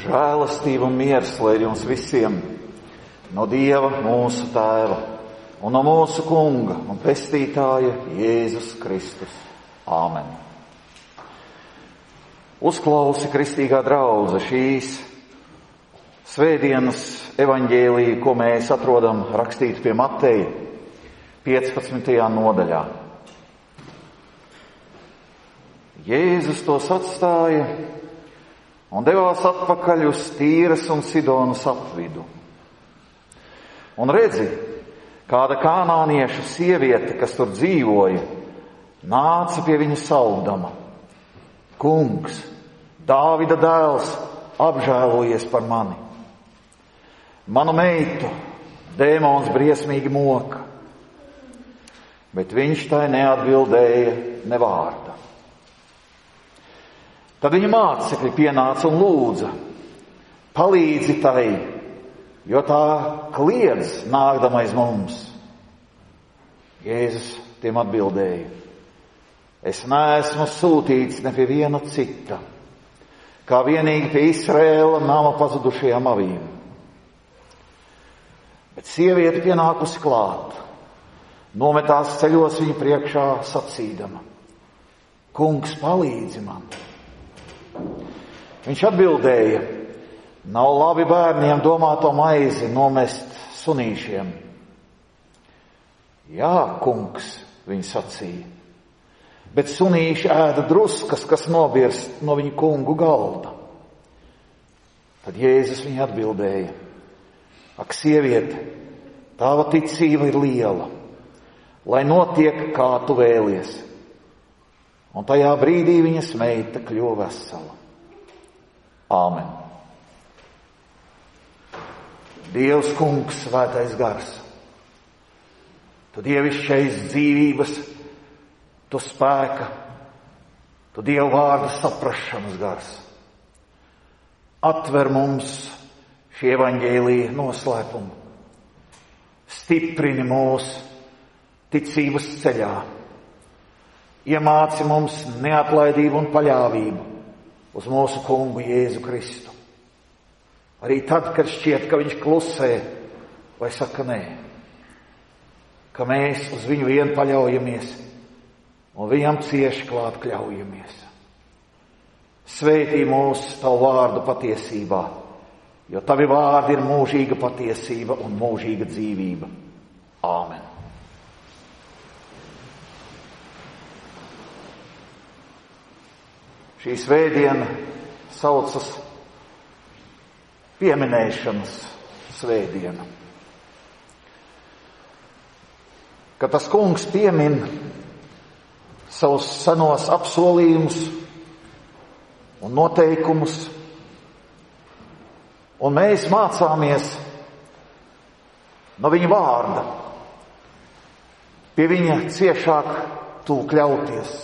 Žēlastība un miers, lai ir jums visiem no Dieva mūsu Tēva un no mūsu Kunga un Pestītāja Jēzus Kristus. Āmen. Uzklausi, kristīgā draudze, šīs svētdienas evaņģēliju, ko mēs atrodam rakstīt pie Mateja 15. nodaļā. Jēzus tos atstāja un devās atpakaļ uz Tīras un Sidonas apvidu. Un redzi, kāda kanāniešu sieviete, kas tur dzīvoja, nāca pie viņa saudama: Kungs, Dāvida dēls, apžēlojies par mani. Manu meitu dēmons briesmīgi moka. Bet viņš tai neatbildēja ne vārda. Tad viņa mācekļi pienāca un lūdza: palīdzi tai, jo tā kliedz nākdama aiz mums. Jēzus tiem atbildēja: es neesmu sūtīts ne pie viena cita, kā vienīgi pie Izraēla nama pazudušajām avīm. Bet sieviete pienākusi klāt, nometās ceļos viņa priekšā sacīdama: Kungs, palīdzi man. Viņš atbildēja: nav labi bērniem domāto maizi nomest sunīšiem. Jā, kungs, viņa sacīja, bet sunīši ēda druskas, kas nobirst no viņa kungu galda. Tad Jēzus viņa atbildēja: ak, sieviete, tava ticība ir liela, lai notiek, kā tu vēlies. Un tajā brīdī viņas meita kļuva vesela. Āmen. Dievs, Kungs, svētais gars, tu dievišķais dzīvības, tu spēka, tu Dieva vārda saprašanas gars. Atver mums šī evaņģēlija noslēpumu. Stiprini mūs ticības ceļā. Iemāci mums neatlaidību un paļāvību uz mūsu Kungu Jēzu Kristu. Arī tad, kad šķiet, ka viņš klusē vai saka nē. Ka mēs uz viņu vien paļaujamies un viņam cieši klāt kļaujamies. Svētī mūs tavu vārdu patiesībā, jo tavi vārdi ir mūžīga patiesība un mūžīga dzīvība. Āmen. Šī svētdiena saucas pieminēšanas svētdiena. Kad tas kungs piemin savus senos apsolījumus un noteikumus, un mēs mācāmies no viņa vārda, pie viņa ciešāk tūk ļauties,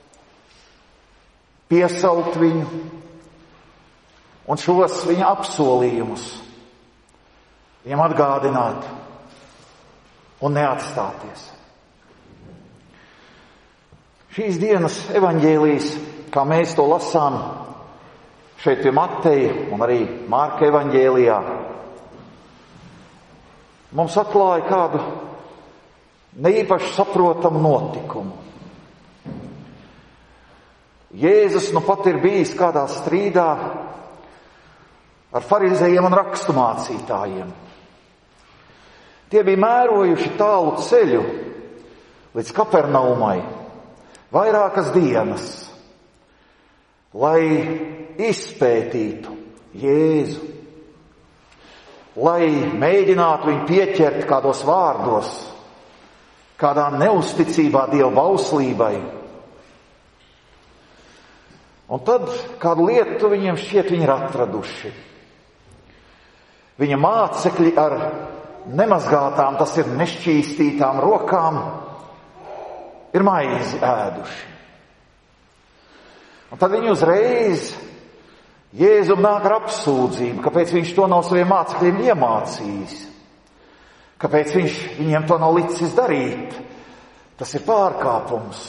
piesaukt viņu un šos viņa apsolījumus viņam atgādināt un neatstāties. Šīs dienas evaņģēlijas, kā mēs to lasām šeit pie Mateja un arī Marka evaņģēlijā, mums atklāja kādu neīpaši saprotamu notikumu. Jēzus nu pat ir bijis kādā strīdā ar farizējiem un raksturmācītājiem. Tie bija mērojuši tālu ceļu līdz Kapernaumai vairākas dienas, lai izpētītu Jēzu, lai mēģinātu viņu pieķert kādos vārdos, kādā neusticībā Dieva bauslībai. Un tad kādu lietu viņiem šķiet viņi ir atraduši. Viņa mācekļi ar nemazgātām, tas ir nešķīstītām rokām, ir maizi ēduši. Un tad viņi uzreiz Jēzum nāk ar apsūdzību, kāpēc viņš to nav saviem mācekļiem iemācījis, kāpēc viņš viņiem to nav licis darīt. Tas ir pārkāpums.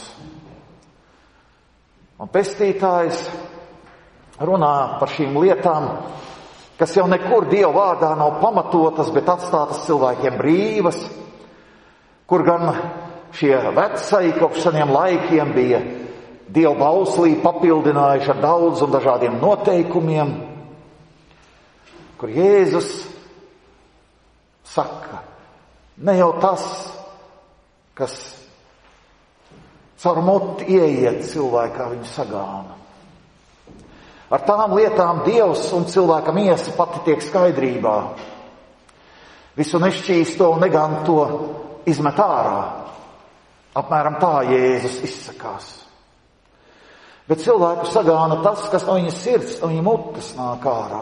Un pestītājs runā par šīm lietām kas jau nekur Dieva vārdā nav pamatotas, bet atstātas cilvēkiem brīvas, kur gan šie vecai kopš seniem laikiem bija Dieva bauslī papildinājuši ar daudz un dažādiem noteikumiem, kur Jēzus saka, ne jau tas, kas caur muti ieiet cilvēkā, viņu sagāna. Ar tām lietām Dievs un cilvēka miesa pati tiek skaidrībā. Visu nešķīsto un neganto izmet ārā. Apmēram tā Jēzus izsakās. Bet cilvēku sagāna tas, kas no viņa sirds, no viņa mutes nāk ārā.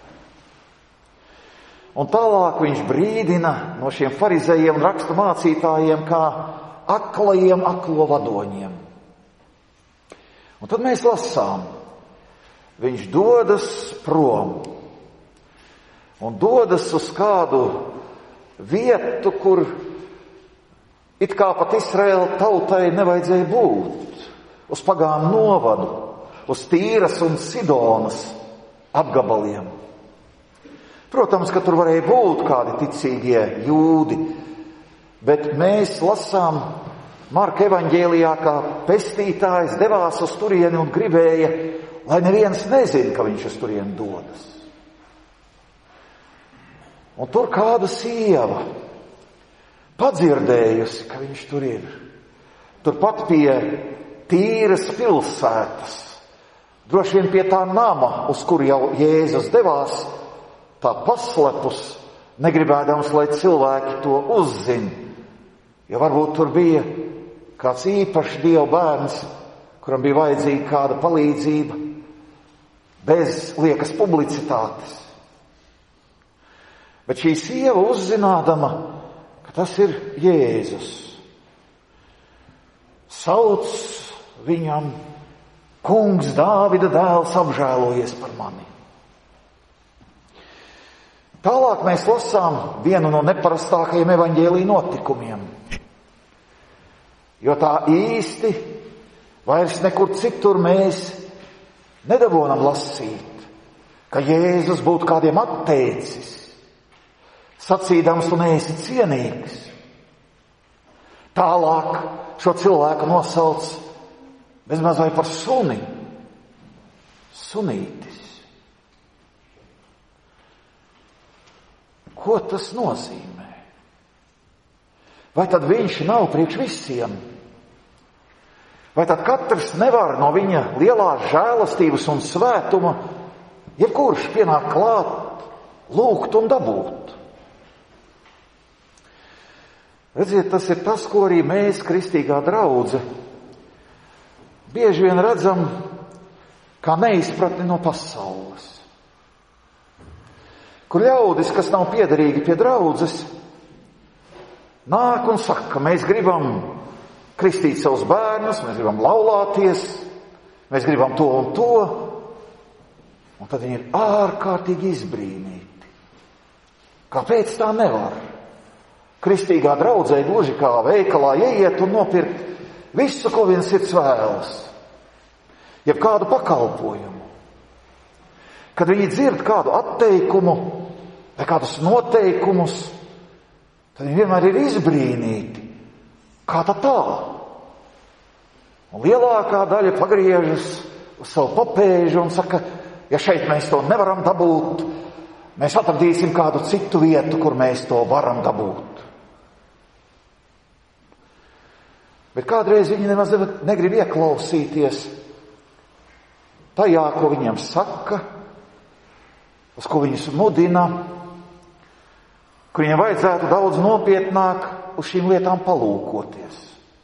Un tālāk viņš brīdina no šiem farizējiem un rakstu mācītājiem kā aklajiem aklo vadoņiem. Un tad mēs lasām, viņš dodas prom un dodas uz kādu vietu, kur it kā pat Izraēla tautai nevajadzēja būt, uz pagānu novadu, uz Tīras un Sidonas apgabaliem. Protams, ka tur varēja būt kādi ticīgie jūdi, bet mēs lasām Marka evaņģēlijā, kā pestītājs devās uz turieni un gribēja, lai neviens nezina, ka viņš uz turieni dodas. Un tur kāda sieva, padzirdējusi, ka viņš tur ir, turpat pie Tīras pilsētas, droši vien pie tā nama, uz kuru jau Jēzus devās, tā paslepus, negribēdams, lai cilvēki to uzzina, jo varbūt tur bija kāds īpašs Dieva bērns, kuram bija vajadzīga kāda palīdzība, bez liekas publicitātes. Bet šī sieva uzzinādama, ka tas ir Jēzus, sauc viņam: Kungs, Dāvida dēls, apžēlojies par mani. Tālāk mēs lasām vienu no neparastākajiem evaņģēlija notikumiem, jo tā īsti vairs nekur citur mēs nedabonam lasīt, ka Jēzus būtu kādiem atteicis, sacīdams, tu neesi cienīgs. Tālāk šo cilvēku nosauc bezmaz vai par suni, sunītis. Ko tas nozīmē? Vai tad viņš nav priekš visiem? Vai tad katrs nevar no viņa lielās žēlastības un svētuma, jebkurš pienāk klāt, lūgt un dabūt? Redziet, tas ir tas, ko arī mēs, kristīgā draudze, bieži vien redzam kā neizpratni no pasaules. Kur ļaudis, kas nav piederīgi pie draudzes, nāk un saka, mēs gribam kristīt savus bērnus, mēs gribam laulāties, mēs gribam to un to, un tad viņi ir ārkārtīgi izbrīnīti. Kāpēc tā nevar? Kristīgā draudzē gluži kā veikalā ieiet un nopirkt visu, ko viens sirds vēlas, jeb kādu pakalpojumu. Kad viņi dzird kādu atteikumu vai kādus noteikumus, tad viņi vienmēr ir izbrīnīti. Kā tā? Un lielākā daļa pagriežas uz savu papēžu un saka, ja šeit mēs to nevaram dabūt, mēs atradīsim kādu citu vietu, kur mēs to varam dabūt. Bet kādreiz viņi nemaz negrib ieklausīties tajā, ko viņiem saka, uz ko viņus mudina, kur viņiem vajadzētu daudz nopietnāk uz šīm lietām palūkoties.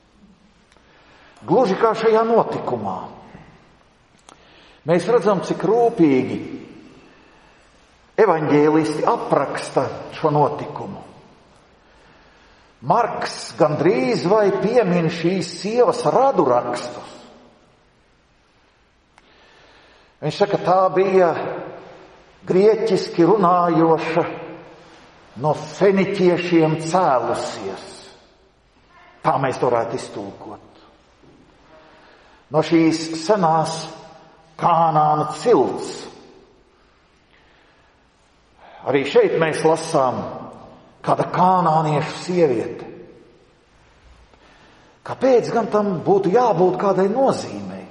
Gluži kā šajā notikumā. Mēs redzam, cik rūpīgi evaņģēlisti apraksta šo notikumu. Marks gandrīz vai piemin šīs sievas radurakstus. Viņš saka, tā bija grieķiski runājoša, no feniķiešiem cēlusies. Tā mēs to varētu iztulkot. No šīs senās Kānāna cilts. Arī šeit mēs lasām kāda kanāniešu sieviete. Kāpēc gan tam būtu jābūt kādai nozīmei?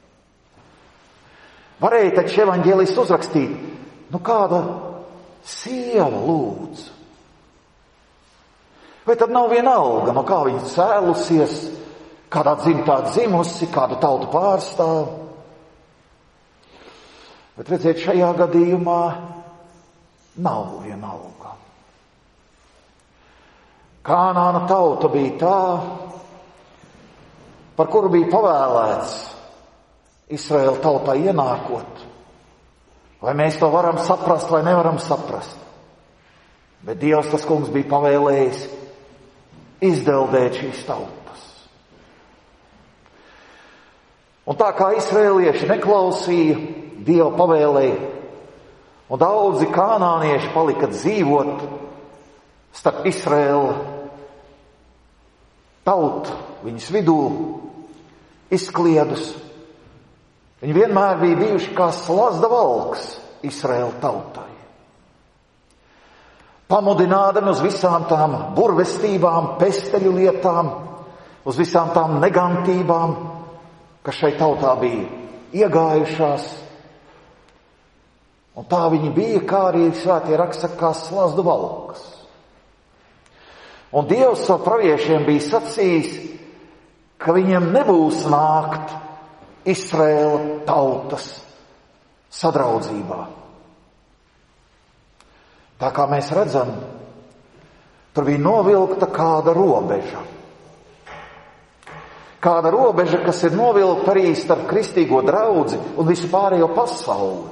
Varēja taču evaņģēlists uzrakstīt, kāda sieva lūdz. Vai tad nav vienalga, kā viņa cēlusies, kādā dzimtā dzimusi, kādu tautu pārstāv? Bet redziet, šajā gadījumā nav vienalga. Kanāna tauta bija tā, par kuru bija pavēlēts Izraēla tautā ienākot. Vai mēs to varam saprast vai nevaram saprast. Bet Dievs, tas kungs, bija pavēlējis izdeldēt šīs tautas. Un tā kā izraēlieši neklausīja Dieva pavēlēja, un daudzi kanānieši palika dzīvot starp Izraēla tautu, viņas vidū izkliedus. Viņi vienmēr bija bijuši kā slazda valks Izraēla tautai. Pamudinādami uz visām tām burvestībām, pesteļu lietām, uz visām tām negantībām, kas šai tautā bija iegājušās. Un tā viņi bija, kā arī svētie raksta, kā slazdu valks. Un Dievs savu praviešiem bija sacījis, ka viņiem nebūs nākt Izraēla tautas sadraudzībā. Tā kā mēs redzam, tur bija novilkta kāda robeža. Kāda robeža, kas ir novilkta arī starp kristīgo draudzi un visu pārējo pasauli.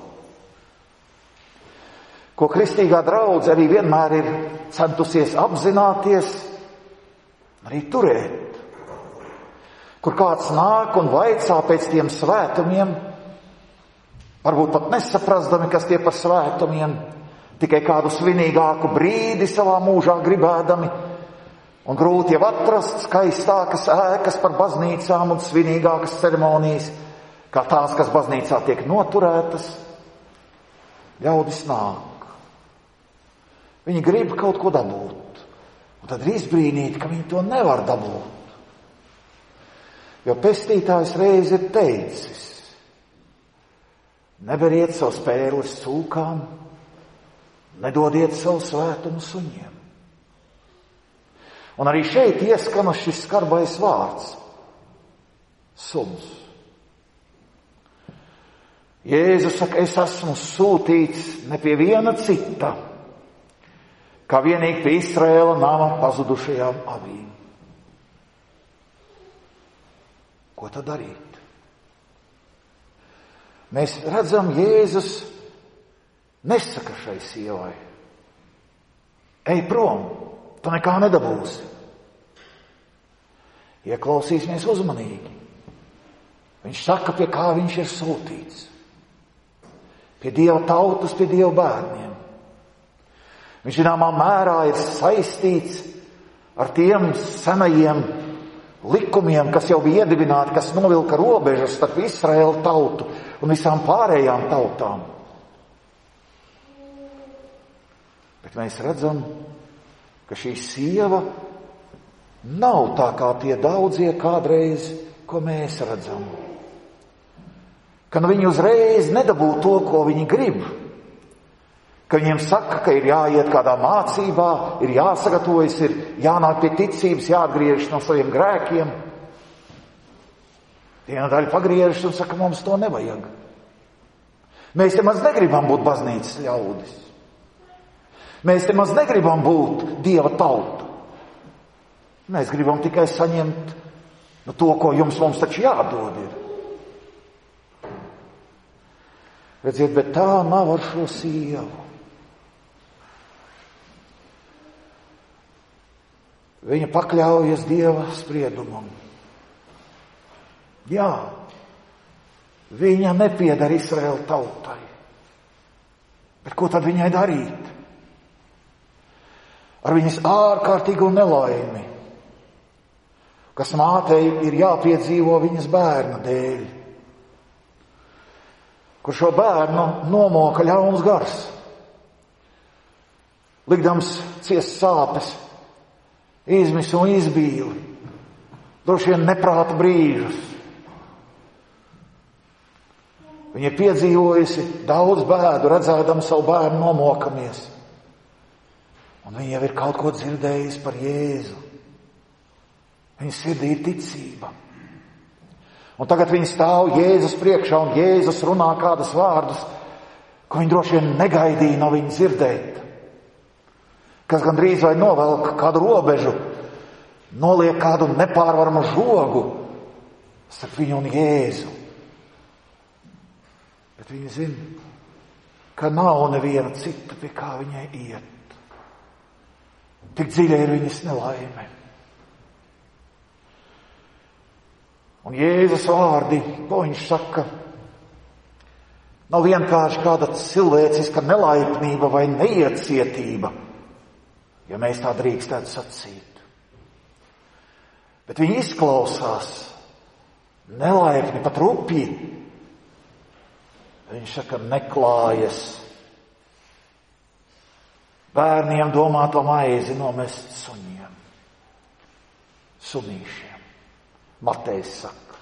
Ko kristīgā draudze arī vienmēr ir centusies apzināties, arī turēt. Kur kāds nāk un vaicā pēc tiem svētumiem, varbūt pat nesaprastami, kas tie par svētumiem, tikai kādu svinīgāku brīdi savā mūžā gribēdami, un grūti jau atrast skaistākas ēkas par baznīcām un svinīgākas ceremonijas, kā tās, kas baznīcā tiek noturētas. Ļaudis nāk. Viņi grib kaut ko dabūt, un tad ir izbrīnīti, ka viņi to nevar dabūt. Jo pestītājs reiz ir teicis, neberiet savus pērles cūkām, nedodiet savu svētumu suņiem. Un arī šeit ieskana šis skarbais vārds – suns. Jēzus saka, es esmu sūtīts ne pie viena cita, kā vienīgi pie Izraēla nama pazudušajām avīm. Ko tad darīt? Mēs redzam, Jēzus nesaka šai sievai, ej prom, tu nekā nedabūsi. Ieklausīsimies uzmanīgi. Viņš saka, pie kā viņš ir sūtīts. Pie Dieva tautas, pie Dieva bērniem. Viņš zināmā mērā ir saistīts ar tiem senajiem likumiem, kas jau bija iedibināti, kas novilka robežas starp Izraēla tautu un visām pārējām tautām. Bet mēs redzam, ka šī sieva nav tā kā tie daudzie kādreiz, ko mēs redzam. Ka viņi uzreiz nedabū to, ko viņi grib. Ka viņiem saka, ka ir jāiet kādā mācībā, ir jāsagatavojas, ir jānāk pie ticības, jāatgriežas no saviem grēkiem. Viena daļa pagriežas un saka, mums to nevajag. Mēs te maz negribam būt baznīcas ļaudis. Mēs te maz negribam būt Dieva tauta. Mēs gribam tikai saņemt to, ko mums taču jādod ir. Redziet, bet tā nav ar šo sievu. Viņa pakļaujas Dieva spriedumam. Jā, viņa nepieder Izraēla tautai. Bet ko tad viņai darīt? Ar viņas ārkārtīgu nelaimi, kas mātei ir jāpiedzīvo viņas bērna dēļ, kur šo bērnu nomoka ļauns gars. likdams ciest sāpes, izmisumu, izbīli, droši vien neprāta brīžus. Viņa ir piedzīvojusi daudz bēdu, redzēdama savu bērnu nomokamies. Un viņa jau ir kaut ko dzirdējusi par Jēzu. Viņa sirdī ir ticība. Un tagad viņa stāv Jēzus priekšā, un Jēzus runā kādas vārdus, ko viņa droši vien negaidīja no viņa dzirdēt. Kas gandrīz vai novelk kādu robežu, noliek kādu nepārvaramu žogu starp viņu un Jēzu. Bet viņa zina, ka nav neviena cita, pie kā viņai iet. Tik dziļa ir viņas nelaime. Un Jēzus vārdi, ko viņš saka, nav vienkārši kāda cilvēciska nelaipnība vai neiecietība, ja mēs tā drīkstētu sacīt. Bet viņi izklausās nelaipni, pat rupji. Viņš saka, neklājas. Bērniem domāto maizi nomest suņiem, sunīšiem. Matejs saka.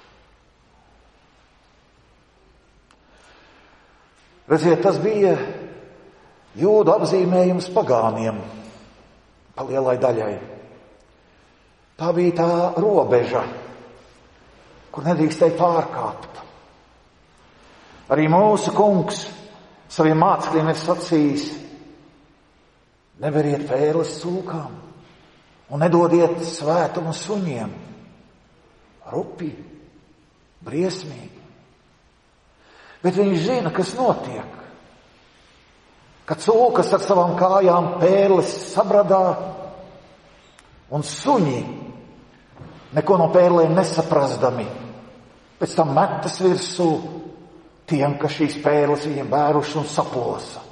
Redziet, tas bija jūdu apzīmējums pagāniem, pa lielai daļai. Tā bija tā robeža, kur nedrīkstēja pārkāpt. Arī mūsu kungs saviem mācekļiem ir sacījis, neberiet pērles cūkām un nedodiet svētumu suņiem. Rupi, briesmīgi. Bet viņš zina, kas notiek. Kad cūkas ar savām kājām pērles sabradā un suņi, neko no pērlēm nesaprastami, pēc tam metas virsū tiem, kas šīs pērles viņiem bēruši un saplosa.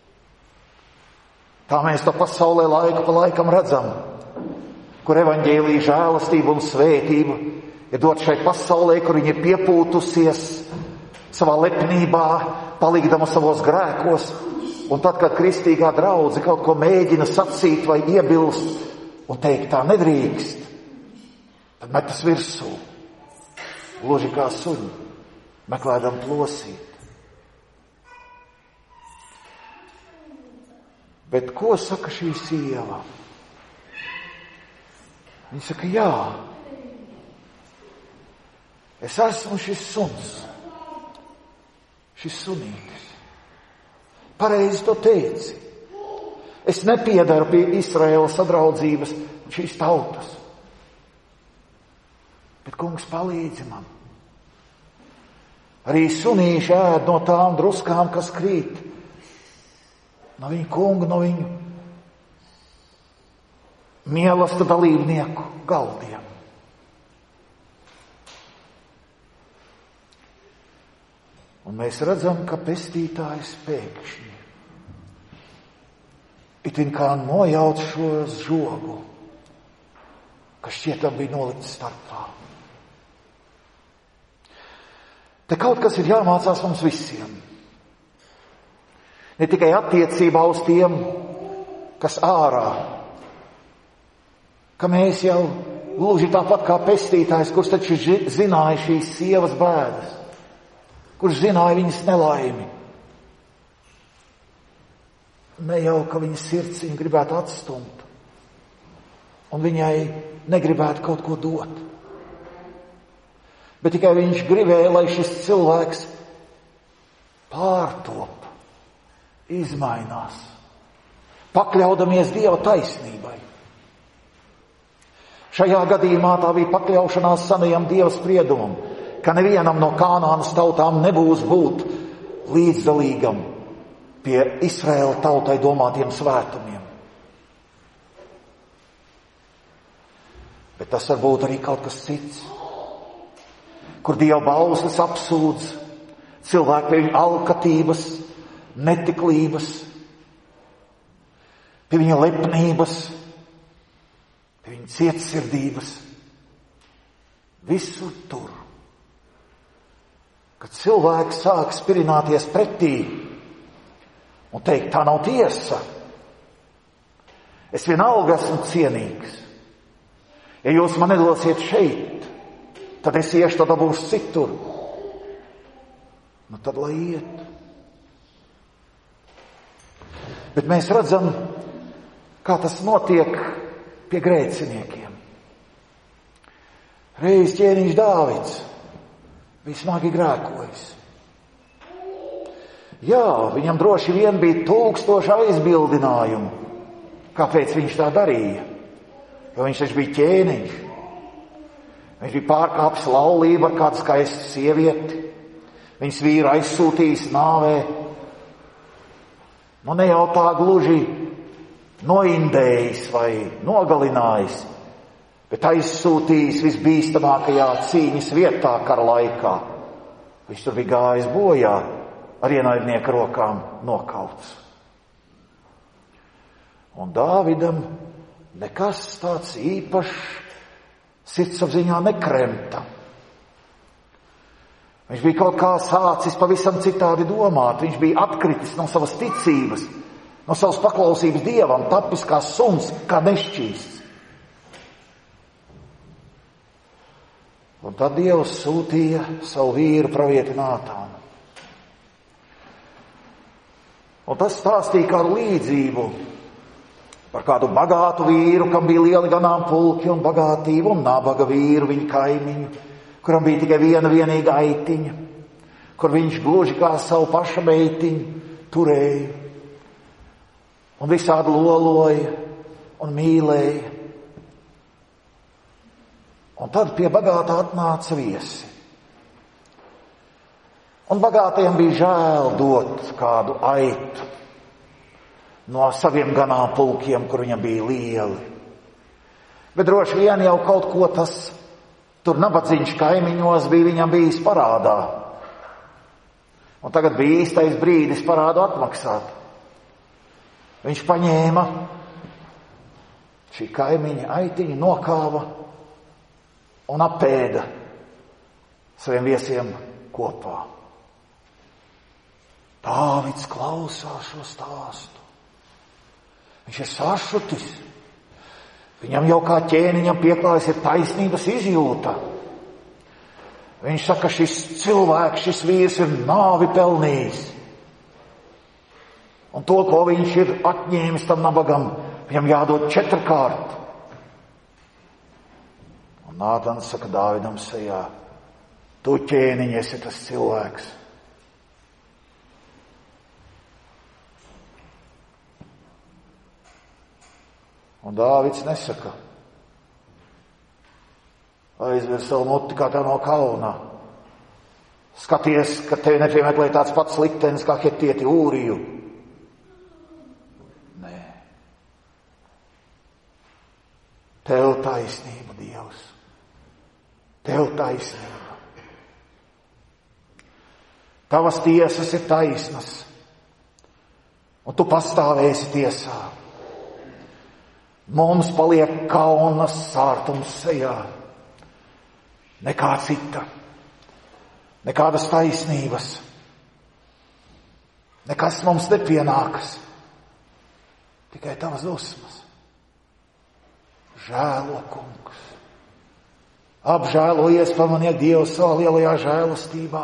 Tā mēs to pasaulē laiku pa laikam redzam, kur evaņģēlija žēlastība un svētība ir dot šai pasaulē, kur viņa ir piepūtusies savā lepnībā, palikdama savos grēkos, un tad, kad kristīgā draudze kaut ko mēģina sacīt vai iebilst un teikt, tā nedrīkst, tad metas virsū, gluži kā suņi, meklēdam plosīt. Bet ko saka šī sieva? Viņa saka, jā, es esmu šis suns, šis sunītis. Pareizi to teici. Es nepiedaru pie Izraēlas sadraudzības šīs tautas. Bet kungs palīdzi man. Arī sunīši ēd no tām druskām, kas krīt. No viņu kungu, no viņu mīlesta dalībnieku galdiem. Un mēs redzam, ka pestītājs pēkšņi itin kā nojauc šo žogu, kas šķietam bija nolikts starpā. Te kaut kas ir jāmācās mums visiem. Ne tikai attiecībā uz tiem, kas ārā, ka mēs jau gluži tāpat kā pestītājs, kurš taču zināja šīs sievas bēdas, kurš zināja viņas nelaimi. Ne jau, ka viņas sirds viņu gribētu atstumt, un viņai negribētu kaut ko dot. Bet tikai viņš gribēja, lai šis cilvēks pārtop, izmainās, pakļaudamies Dieva taisnībai. Šajā gadījumā tā bija pakļaušanās senajam Dieva spriedumam, ka nevienam no Kanānas tautām nebūs būt līdzdalīgam pie Izraēla tautai domātiem svētumiem. Bet tas var būt arī kaut kas cits, kur Dieva bauslis apsūdz cilvēku pie viņa alkatības, netiklības, pie viņa lepnības, pie viņa cietsirdības. Visur tur, kad cilvēks sāk spirināties pretī un teikt, tā nav tiesa, Es vienalga esmu cienīgs. Ja jūs man nedosiet šeit, tad es iešu, tad dabūšu citur. Nu tad lai iet. Bet mēs redzam, kā tas notiek pie grēciniekiem. Reiz ķēniņš Dāvids bija smagi grēkojis. Jā, viņam droši vien bija 1000 aizbildinājumu, kāpēc viņš tā darīja. Jo viņš taču bija ķēniņš. Viņš bija pārkāpis laulību ar kādu skaistu sievieti. Viņas vīru aizsūtījis nāvē. Nu ne jau tā gluži noindējis vai nogalinājis, bet aizsūtījis visbīstamākajā cīņas vietā kara laikā. Viņš tur bija gājis bojā, ar ienaidnieka rokām nokauts. Un Dāvidam nekas tāds īpašs sirdsapziņā nekremta. Viņš bija kaut kā sācis pavisam citādi domāt. Viņš bija atkritis no savas ticības, no savas paklausības Dievam, tapis kā suns, kā nešķīsts. Un tad Dievs sūtīja savu vīru pravieti Nātānu. Un tas stāstīja kādu līdzību par kādu bagātu vīru, kam bija lieli ganāmpulki un bagātība, un nabaga vīru, viņa kaimiņu, kuram bija tikai viena vienīga aitiņa, kur viņš gluži kā savu paša meitiņu turēja un visādi loloja un mīlēja. Un tad pie bagātā atnāca viesi. Un bagātajam bija žēl dot kādu aitu no saviem ganāmpulkiem, kur viņam bija lieli. Bet droši vien jau kaut ko tas tur nabadzīņš kaimiņos bija viņam bijis parādā. Un tagad bija īstais brīdis parādu atmaksāt. Viņš paņēma šī kaimiņa aitiņu, nokāva un apēda saviem viesiem kopā. Dāvids klausās šo stāstu. Viņš ir sašutis. Viņam jau kā ķēniņam pieklājas ir taisnības izjūta. Viņš saka, šis cilvēks, šis vīrs ir nāvi pelnījis. Un to, ko viņš ir atņēmis tam nabagam, viņam jādod 4 kārt. Un Nātans saka Dāvidam sejā, tu ķēniņ esi tas cilvēks. Un Dāvids nesaka, aizver savu muti kā tev no kauna. Skaties, ka tevi nepiemeklē tāds pats liktenis kā hetieti Ūriju. Nē. Tev taisnība, Dievs. Tev taisnība. Tavas tiesas ir taisnas. Un tu pastāvēsi tiesā. Mums paliek kaunas sārtums sejā. Nekā cita. Nekādas taisnības. Nekas mums nepienākas. Tikai tavas dusmas. Žēlo, kungs. Apžēlojies par mani, Dievs, savā lielajā žēlastībā.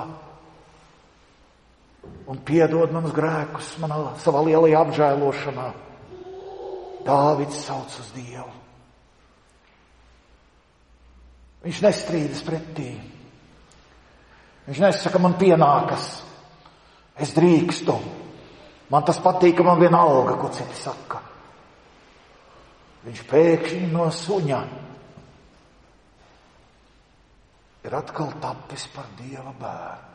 Un piedod manus grēkus savā lielajā apžēlošanā. Dāvids sauc uz Dievu. Viņš nestrīdas pretī. Viņš nesaka, man pienākas. Es drīkstu. Man tas patīk, ka man vienalga, ko citi saka. Viņš pēkšņi no suņa ir atkal tapis par Dieva bērnu.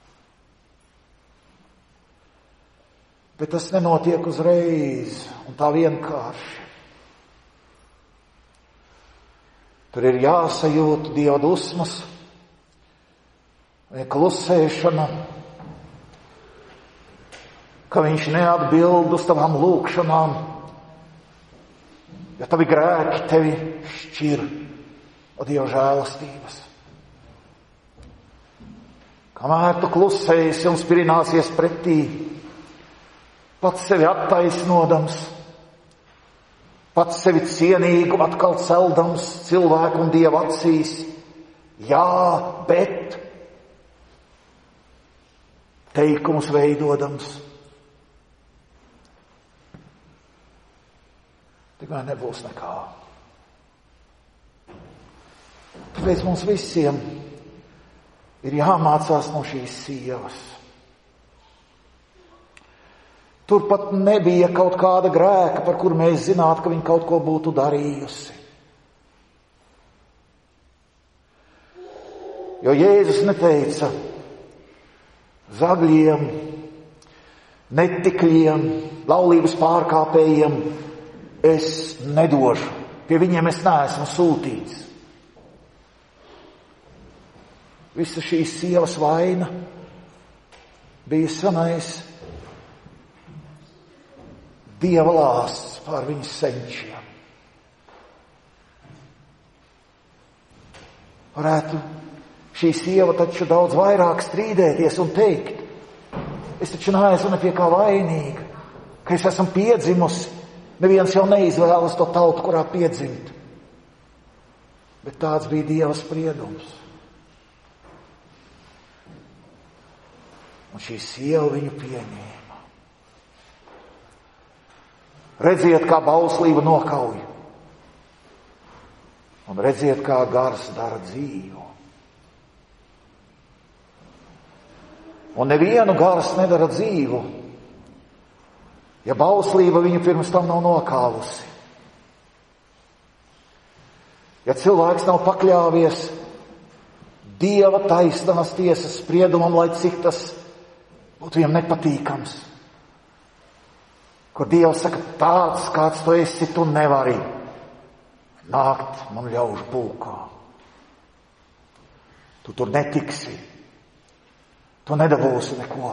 Bet tas nenotiek uzreiz un tā vienkārši. Tur ir jāsajūt Dieva dusmas, vai klusēšana, ka viņš neatbild uz tavām lūgšanām, ja tavi grēki tevi šķir no Dieva žēlastības. Kamēr tu klusēsi un spirināsies pretī, pats sevi attaisnodams, pats sevi cienīgu atkal celdams cilvēku un Dieva acīs. Jā, bet teikumus veidodams. Tikmēr nebūs nekā. Tāpēc mums visiem ir jāmācās no šīs sievas. Turpat nebija kaut kāda grēka, par kuru mēs zinātu, ka viņa kaut ko būtu darījusi. Jo Jēzus neteica zagļiem, netikļiem, laulības pārkāpējiem, es nedošu, pie viņiem es neesmu sūtīts. Visa šīs sievas vaina bija senais Dieva lāsts pār viņas senčiem. Varētu šī sieva taču daudz vairāk strīdēties un teikt, es taču neesmu ne pie kā vainīga, ka es esmu piedzimusi, neviens jau neizvēlas to tautu, kurā piedzimt. Bet tāds bija Dieva spriedums. Un šī sieva viņu pieņēma. Redziet, kā bauslība nokauj. Un redziet, kā gars dara dzīvu. Un nevienu gars nedara dzīvu, ja bauslība viņu pirms tam nav nokāvusi. Ja cilvēks nav pakļāvies Dieva taisnās tiesas spriedumam, lai cik tas būtu viņam nepatīkams. Kur Dievs saka, tāds, kāds tu esi, tu nevari nākt man ļaužu pulkā. Tu tur netiksi. Tu nedabūsi neko.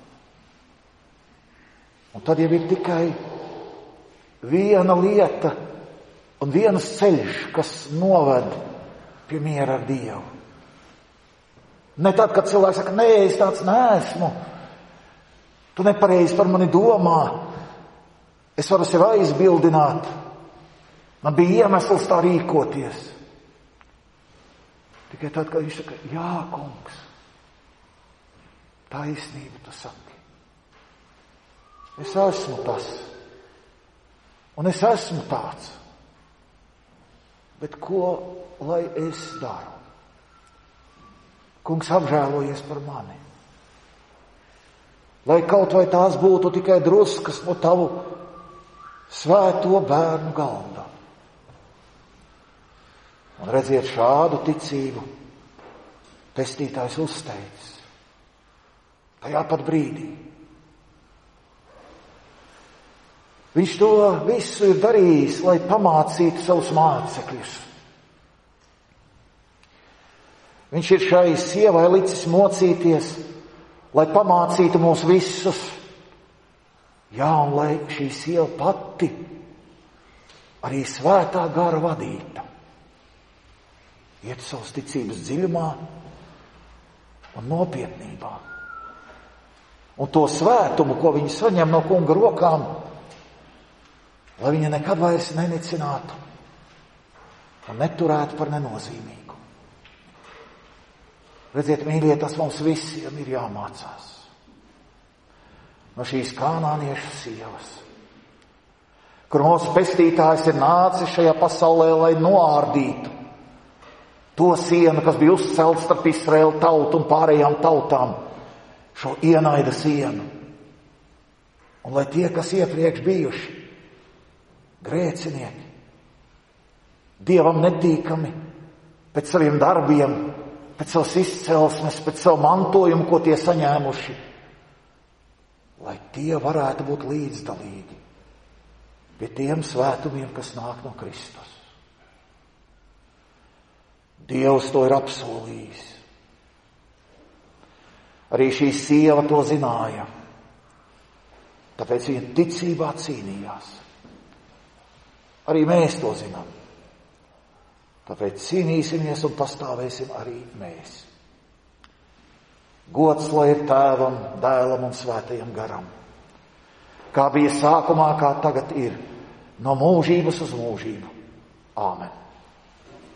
Un tad jau ir tikai viena lieta un viens ceļš, kas noved pie miera ar Dievu. Ne tad, kad cilvēks saka, nē, es tāds neesmu. Tu nepareizi par mani domā. Es varu sevi aizbildināt. Man bija iemesls tā rīkoties. Tikai tad, kad viņš saka, jā, kungs, taisnība tu saki. Es esmu tas. Un es esmu tāds. Bet ko lai es daru? Kungs, apžēlojies par mani. Lai kaut vai tās būtu tikai druskas no tavu svēto bērnu galda. Un redziet, šādu ticību pestītājs uzteicis. Tajā pat brīdī. Viņš to visu ir darījis, lai pamācītu savus mācekļus. Viņš ir šai sievai licis mocīties, lai pamācītu mūs visus. Jā, un lai šī sieva pati arī svētā gara vadīta. Iet savas ticības dziļumā un nopietnībā. Un to svētumu, ko viņi saņem no kunga rokām, lai viņa nekad vairs nenicinātu un neturētu par nenozīmīgu. Redziet, mīļie, tas mums visiem ir jāmācās. No šīs kanāniešu sievas, kur mūsu pestītājs ir nācis šajā pasaulē, lai noārdītu to sienu, kas bija uzcelta starp Izraēlu tautu un pārējām tautām, šo ienaida sienu. Un lai tie, kas iepriekš bijuši grēcinieki, Dievam netīkami, pēc saviem darbiem, pēc savas izcelsmes, pēc savu mantojumu, ko tie saņēmuši, lai tie varētu būt līdzdalīgi pie tiem svētumiem, kas nāk no Kristus. Dievs to ir apsolījis. Arī šī sieva to zināja. Tāpēc viņa ticībā cīnījās. Arī mēs to zinām. Tāpēc cīnīsimies un pastāvēsim arī mēs. Gods lai ir Tēvam, Dēlam un Svētajam garam. Kā bija sākumā, kā tagad ir, no mūžības uz mūžību. Āmen.